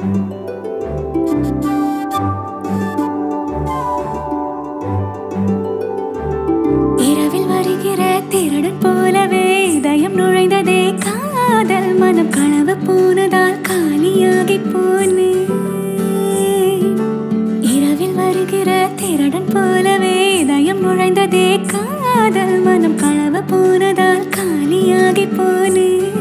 இரவில் வருகிற திருடன் போலவே இதயம் நுழைந்ததே காதல் மனம் களவு போனதால் காலியாகி போனேன். இரவில் வருகிற திருடன் போலவே இதயம் நுழைந்ததே காதல் மனம் களவு போனதால் காலியாகி போனேன்.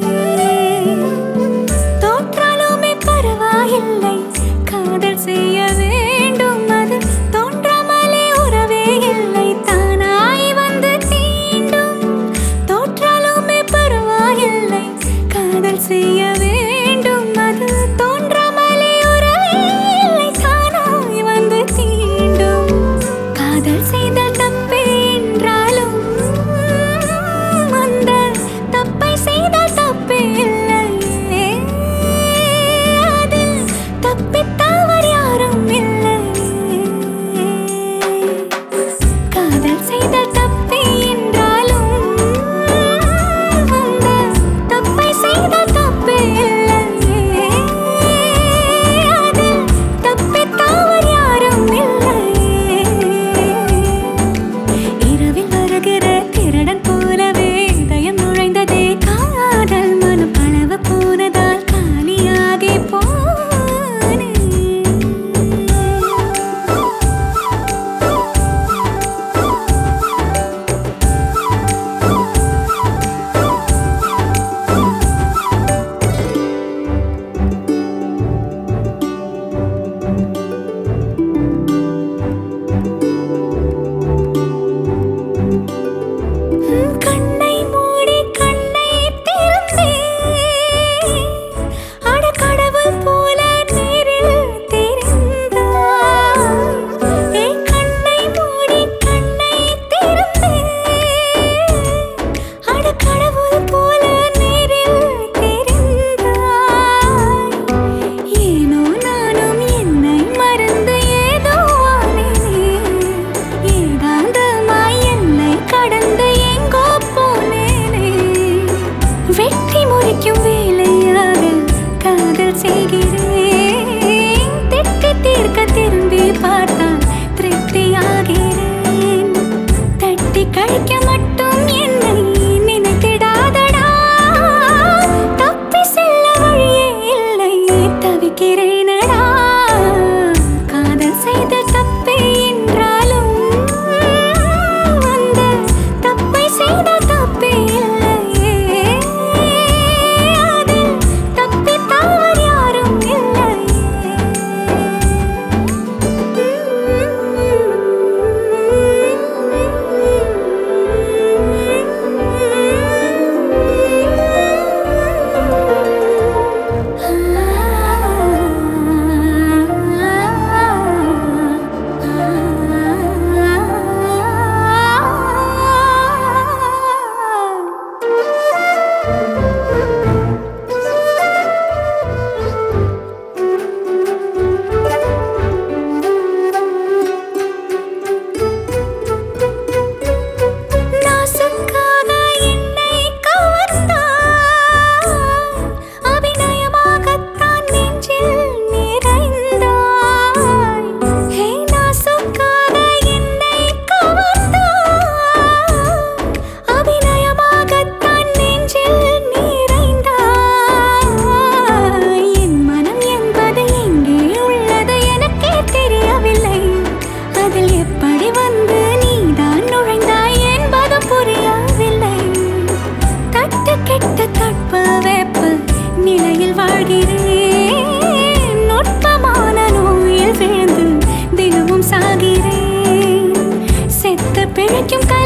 தோற்றாலுமே பரவாயில்லை, காதல் செய்ய வேண்டும், அது தோன்றாமலே உறவே இல்லை, தானாய் வந்து தீண்டும். தோற்றாலுமே பரவாயில்லை, காதல் செய்ய வேண்டும், அது தோன்றாமலே உறவே இல்லை, தானாய் வந்து தீண்டும். காதல் செய்த தப்பே என்றாலும் அந்த தப்பை செய்த தப்பே இல்லையே, அதில் தப்பித்தவர் யாரும் இல்லையே. காதல் செய்த தப்பே என்றாலும் அந்த தப்பை செய்த தப்பே இல்லையே, அதில் தப்பித்தவர் யாரும் இல்லையே. இரவில் வருகிற திருடன் போலவே இதயம் நுழைந்ததே காதல் மனம் களவு போனதால் காலியாகி போனேன். கண்ணை மூடி கண்ணை திறந்தேன், அட கடவுள் போல நேரில் தெரிந்தாய். கண்ணை மூடி கண்ணை திறந்தேன், அட கடவுள் போல நேரில் தெரிந்தாய். ஏனோ நானும் என்னை மறந்து ஏதோ ஆனேனே, ஏகாந்தமாய் என்னை கடந்து எங்கோ போனேனே. வெட்டி முறிக்கும் வேலையாக காதல் செய்கிறேன், திட்டி தீர்க்க திரும்பி பார்த்தால் திருப்தியாகிறேன். தட்டி கழிக்க மட்டும் என்னை நினைத்திடாதடா, தப்பி செல்ல வழியே இல்லை, தவிக்கிறேனடா. காதல் செய்த தப்பே என்றாலும் அந்த தப்பை செய்த தப்பே இல்லையே, அதில் தப்பித்தவர் யாரும் இல்லையே. நாசுக்காக என்னை கவர்ந்தாய், அபிநயமாகத்தான் நெஞ்சில் நிறைந்தாய். நாசுக்காக என்னை கவர்ந்தாய், அபிநயமாகத்தான் நெஞ்சில் நிறைந்தாய். என் மனம் என்பது எங்கே உள்ளது எனக்கே தெரியவில்லை, அதில் எப்படி வந்து நீதான் நுழைந்தாய் என்பது புரியவில்லை. தட்டு கெட்ட தட்பவெப்ப நிலையில் வாழ்கிறேன், நுட்பமான நோயில் விழுந்து தினமும் சாகிறேன். செத்து பிழைக்கும்